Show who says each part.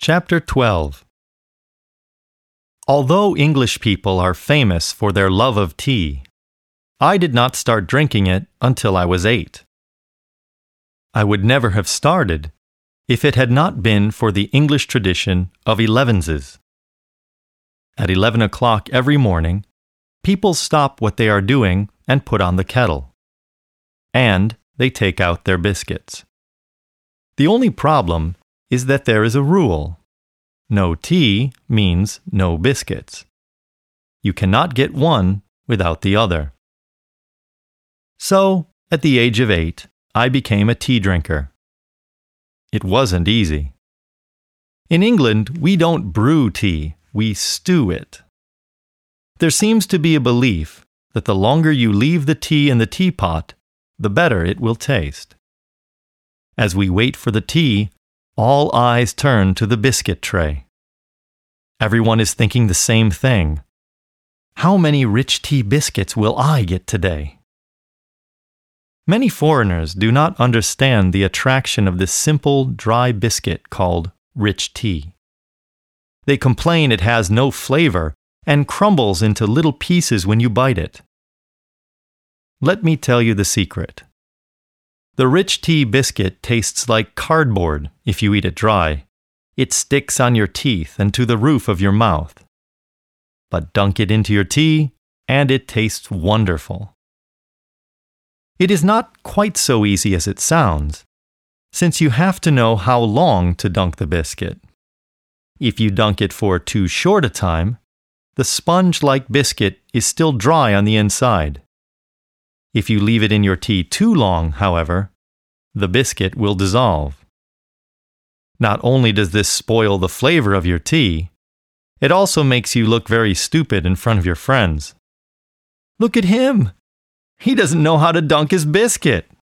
Speaker 1: Chapter 12. Although English people are famous for their love of tea, I did not start drinking it until I was 8. I would never have started if it had not been for the English tradition of elevenses. At 11 o'clock every morning, people stop what they are doing and put on the kettle. And they take out their biscuits. The only problem is that there is a rule. No tea means no biscuits. You cannot get one without the other. So, at the age of 8, I became a tea drinker. It wasn't easy. In England, we don't brew tea, we stew it. There seems to be a belief that the longer you leave the tea in the teapot, the better it will taste. As we wait for the tea, all eyes turn to the biscuit tray. Everyone is thinking the same thing. How many rich tea biscuits will I get today? Many foreigners do not understand the attraction of this simple, dry biscuit called rich tea. They complain it has no flavor and crumbles into little pieces when you bite it. Let me tell you the secret. The rich tea biscuit tastes like cardboard if you eat it dry. It sticks on your teeth and to the roof of your mouth. But dunk it into your tea, and it tastes wonderful. It is not quite so easy as it sounds, since you have to know how long to dunk the biscuit. If you dunk it for too short a time, the sponge-like biscuit is still dry on the inside. If you leave it in your tea too long, however, the biscuit will dissolve. Not only does this spoil the flavor of your tea, it also makes you look very stupid in front of your friends. Look at him! He doesn't know how to dunk his biscuit!